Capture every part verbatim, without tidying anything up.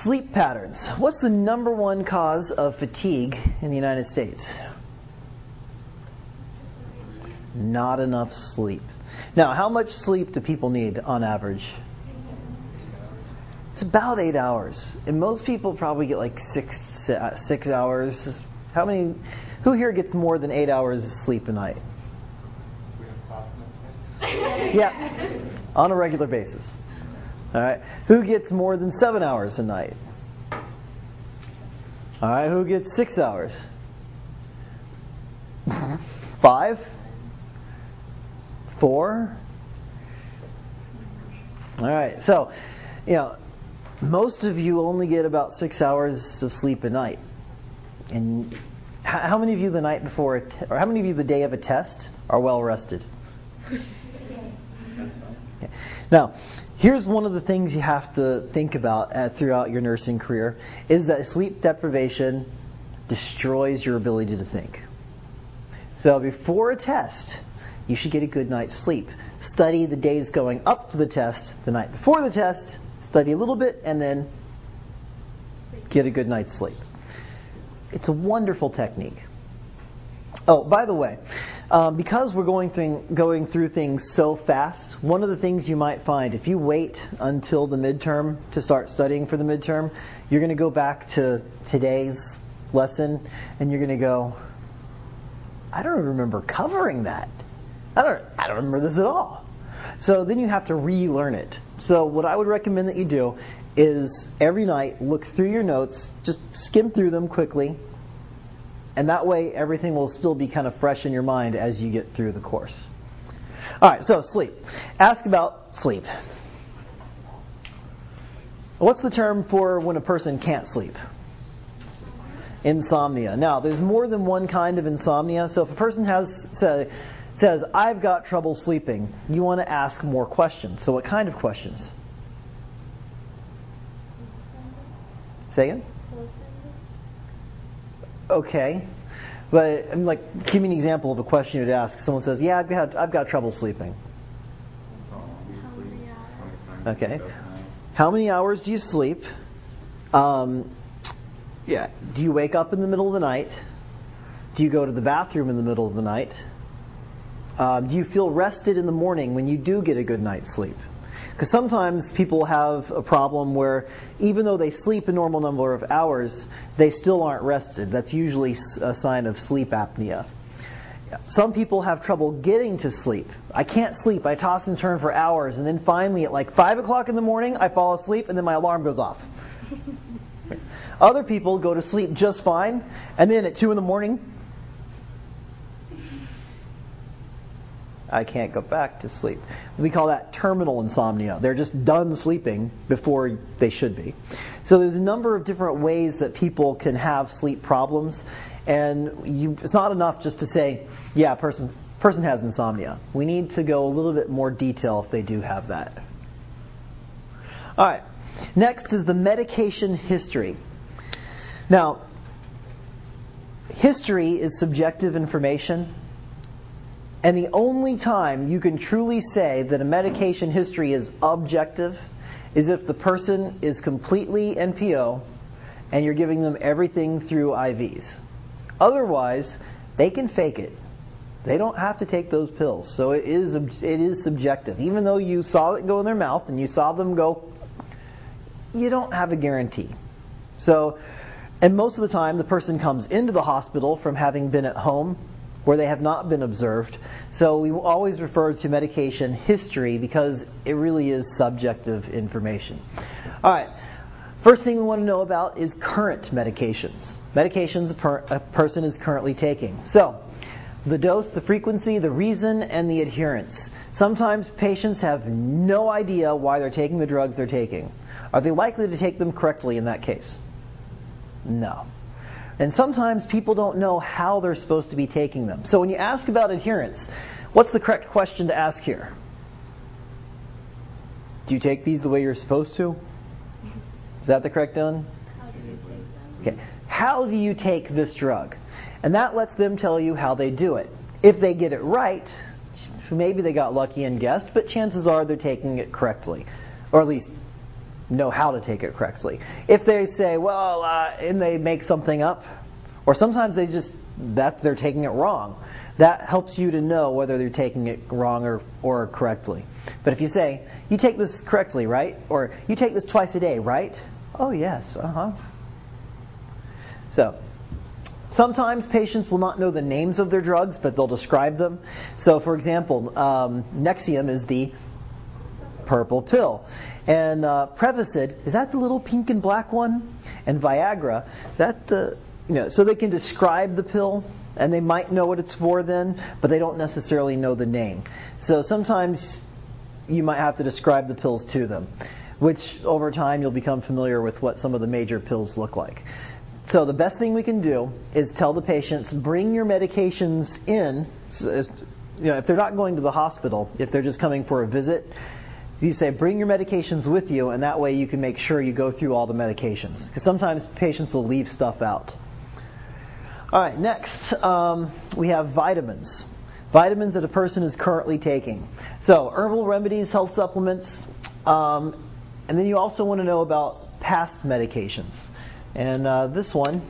Sleep patterns. What's the number one cause of fatigue in the United States? Not enough sleep. Now, how much sleep do people need on average? It's about eight hours. And most people probably get like six uh, six hours. How many? Who here gets more than eight hours of sleep a night? We have class next week. Yeah, on a regular basis. All right. Who gets more than seven hours a night? All right. Who gets six hours? Five? Four? All right. So, you know, most of you only get about six hours of sleep a night. And how many of you the night before, a te- or how many of you the day of a test are well rested? Okay. Now, here's one of the things you have to think about uh, throughout your nursing career is that sleep deprivation destroys your ability to think. So before a test, you should get a good night's sleep. Study the days going up to the test, the night before the test, study a little bit, and then get a good night's sleep. It's a wonderful technique. Oh, by the way, um, because we're going through, going through things so fast, one of the things you might find, if you wait until the midterm to start studying for the midterm, you're going to go back to today's lesson, and you're going to go, I don't remember covering that. I don't, I don't remember this at all. So then you have to relearn it. So what I would recommend that you do is every night look through your notes, just skim through them quickly, and that way everything will still be kind of fresh in your mind as you get through the course. All right, so sleep. Ask about sleep. What's the term for when a person can't sleep? Insomnia. Now, there's more than one kind of insomnia, so if a person has say, says, I've got trouble sleeping, you want to ask more questions. So what kind of questions? Say again? Okay. But I'm like, give me an example of a question you'd ask. Someone says, yeah, I've got, I've got trouble sleeping. Okay. How many hours do you sleep? Um, yeah. Do you wake up in the middle of the night? Do you go to the bathroom in the middle of the night? Um, do you feel rested in the morning when you do get a good night's sleep? Because sometimes people have a problem where even though they sleep a normal number of hours, they still aren't rested. That's usually a sign of sleep apnea. Some people have trouble getting to sleep. I can't sleep. I toss and turn for hours, and then finally at like five o'clock in the morning, I fall asleep, and then my alarm goes off. Other people go to sleep just fine, and then at two in the morning, I can't go back to sleep. We call that terminal insomnia. They're just done sleeping before they should be. So there's a number of different ways that people can have sleep problems. And you, it's not enough just to say, yeah, person person has insomnia. We need to go a little bit more detail if they do have that. All right. Next is the medication history. Now, history is subjective information. And the only time you can truly say that a medication history is objective is if the person is completely N P O and you're giving them everything through I Vs. Otherwise, they can fake it. They don't have to take those pills. So it is it is subjective. Even though you saw it go in their mouth and you saw them go, you don't have a guarantee. So, and most of the time the person comes into the hospital from having been at home where they have not been observed. So we always refer to medication history because it really is subjective information. All right. First thing we want to know about is current medications. Medications a, per, a person is currently taking. So, the dose, the frequency, the reason, and the adherence. Sometimes patients have no idea why they're taking the drugs they're taking. Are they likely to take them correctly in that case? No. And sometimes people don't know how they're supposed to be taking them. So when you ask about adherence, what's the correct question to ask here? Do you take these the way you're supposed to? Is that the correct one? How do you take them? Okay. How do you take this drug? And that lets them tell you how they do it. If they get it right, maybe they got lucky and guessed, but chances are they're taking it correctly. Or at least know how to take it correctly. If they say, well, uh, and they make something up, or sometimes they just, that they're taking it wrong, that helps you to know whether they're taking it wrong or, or correctly. But if you say, you take this correctly, right? Or you take this twice a day, right? Oh, yes, uh-huh. So, sometimes patients will not know the names of their drugs, but they'll describe them. So, for example, um, Nexium is the purple pill. And uh, Prevacid, is that the little pink and black one? And Viagra, that the, you know, so they can describe the pill, and they might know what it's for then, but they don't necessarily know the name. So sometimes you might have to describe the pills to them, which over time you'll become familiar with what some of the major pills look like. So the best thing we can do is tell the patients, bring your medications in. So, you know, if they're not going to the hospital, if they're just coming for a visit, so you say, bring your medications with you, and that way you can make sure you go through all the medications. Because sometimes patients will leave stuff out. All right, next um, we have vitamins. Vitamins that a person is currently taking. So herbal remedies, health supplements, um, and then you also want to know about past medications. And uh, this one,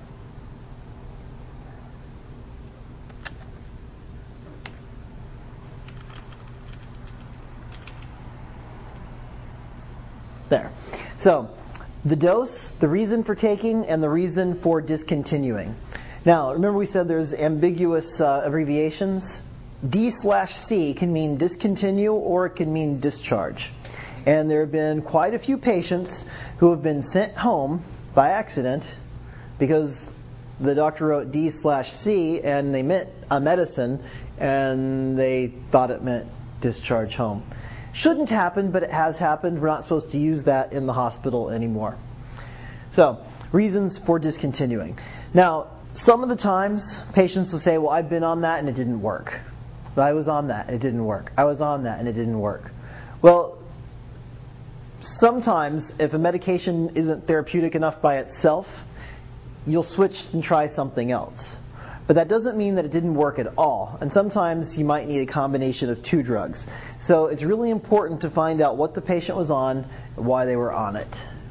there. So, the dose, the reason for taking, and the reason for discontinuing. Now, remember we said there's ambiguous uh, abbreviations. D slash C can mean discontinue or it can mean discharge. And there have been quite a few patients who have been sent home by accident because the doctor wrote D slash C and they meant a medicine and they thought it meant discharge home. Shouldn't happen, but it has happened. We're not supposed to use that in the hospital anymore. So, reasons for discontinuing. Now, some of the times patients will say, well, I've been on that and it didn't work. I was on that and it didn't work. I was on that and it didn't work. Well, sometimes if a medication isn't therapeutic enough by itself, you'll switch and try something else. But that doesn't mean that it didn't work at all. And sometimes you might need a combination of two drugs. So it's really important to find out what the patient was on and why they were on it.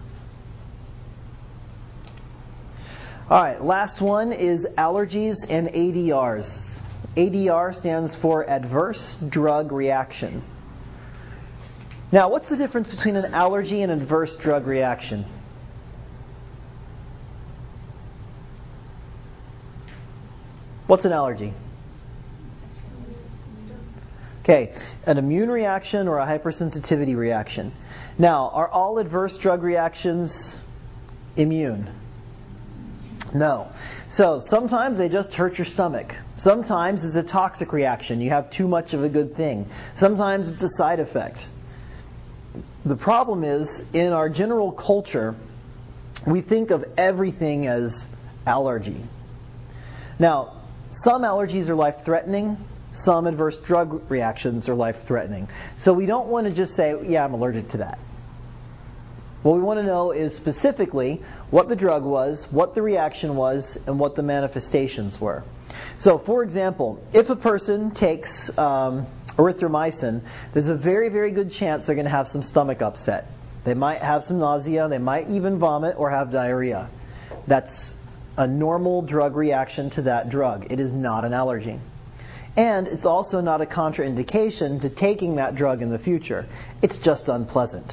All right, last one is allergies and A D Rs. A D R stands for adverse drug reaction. Now, what's the difference between an allergy and an adverse drug reaction? What's an allergy? Okay, an immune reaction or a hypersensitivity reaction. Now, are all adverse drug reactions immune? No. So, sometimes they just hurt your stomach. Sometimes it's a toxic reaction. You have too much of a good thing. Sometimes it's a side effect. The problem is, in our general culture, we think of everything as allergy. Now, some allergies are life-threatening. Some adverse drug reactions are life-threatening. So we don't want to just say, yeah, I'm allergic to that. What we want to know is specifically what the drug was, what the reaction was, and what the manifestations were. So, for example, if a person takes um, erythromycin, there's a very, very good chance they're going to have some stomach upset. They might have some nausea, they might even vomit or have diarrhea. That's a normal drug reaction to that drug. It is not an allergy. And it's also not a contraindication to taking that drug in the future. It's just unpleasant.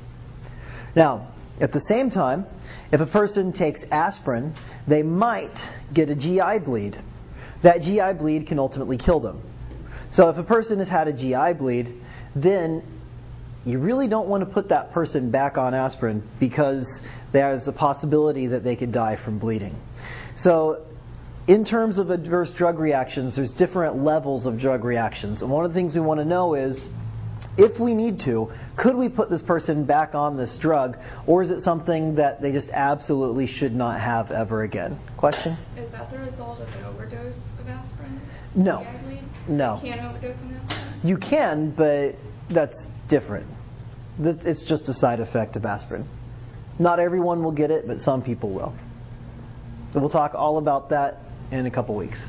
Now, at the same time, if a person takes aspirin, they might get a G I bleed. That G I bleed can ultimately kill them. So if a person has had a G I bleed, then you really don't want to put that person back on aspirin because there's a possibility that they could die from bleeding. So in terms of adverse drug reactions, there's different levels of drug reactions. And one of the things we want to know is, if we need to, could we put this person back on this drug, or is it something that they just absolutely should not have ever again? Question? Is that the result of an overdose of aspirin? No. No. You can overdose on aspirin? You can, but that's different. It's just a side effect of aspirin. Not everyone will get it, but some people will. So we'll talk all about that in a couple weeks.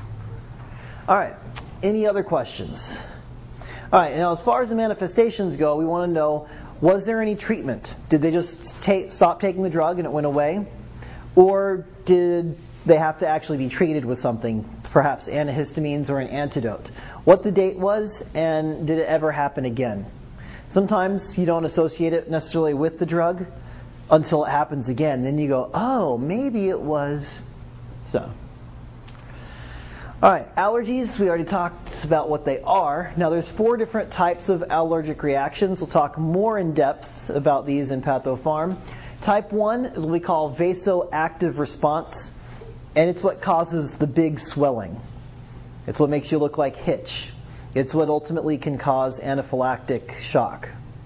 All right. Any other questions? All right. Now, as far as the manifestations go, we want to know Was there any treatment? Did they just take, stop taking the drug and it went away? Or did they have to actually be treated with something, perhaps antihistamines or an antidote? What the date was, and did it ever happen again? Sometimes you don't associate it necessarily with the drug until it happens again. Then you go, oh, maybe it was so. All right, allergies, we already talked about what they are. Now there's four different types of allergic reactions. We'll talk more in depth about these in PathoPharm. Type one is what we call vasoactive response, and it's what causes the big swelling. It's what makes you look like Hitch. It's what ultimately can cause anaphylactic shock.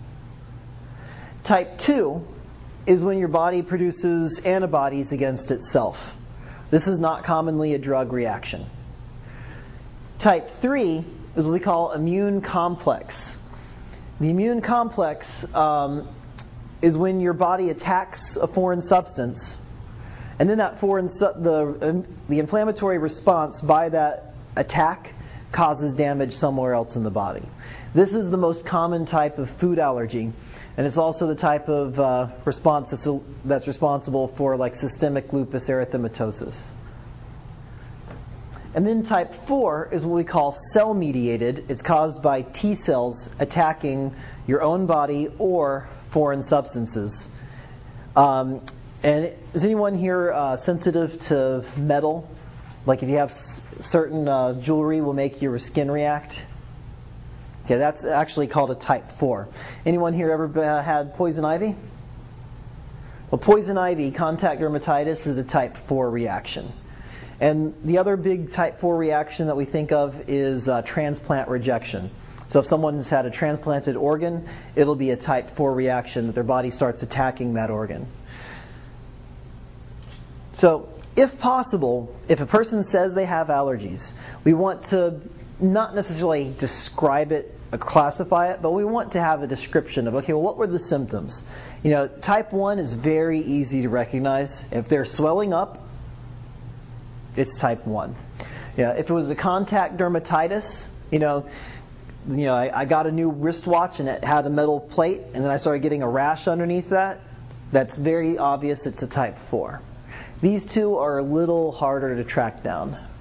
Type two is when your body produces antibodies against itself. This is not commonly a drug reaction. Type three is what we call immune complex. The immune complex um, is when your body attacks a foreign substance, and then that foreign su- the um, the inflammatory response by that attack causes damage somewhere else in the body. This is the most common type of food allergy, and it's also the type of uh, response that's, that's responsible for like systemic lupus erythematosus. And then type four is what we call cell-mediated. It's caused by T cells attacking your own body or foreign substances. Um, and is anyone here uh, sensitive to metal? Like if you have s- certain uh, jewelry will make your skin react? Okay, that's actually called a type four. Anyone here ever uh, had poison ivy? Well, poison ivy, contact dermatitis, is a type four reaction. And the other big type four reaction that we think of is uh, transplant rejection. So if someone's had a transplanted organ, it'll be a type four reaction that their body starts attacking that organ. So if possible, if a person says they have allergies, we want to not necessarily describe it or classify it, but we want to have a description of, okay, well, what were the symptoms? You know, type one is very easy to recognize. If they're swelling up, it's type one. Yeah, if it was a contact dermatitis, you know, you know, I, I got a new wristwatch and it had a metal plate, and then I started getting a rash underneath that. That's very obvious. It's a type four. These two are a little harder to track down.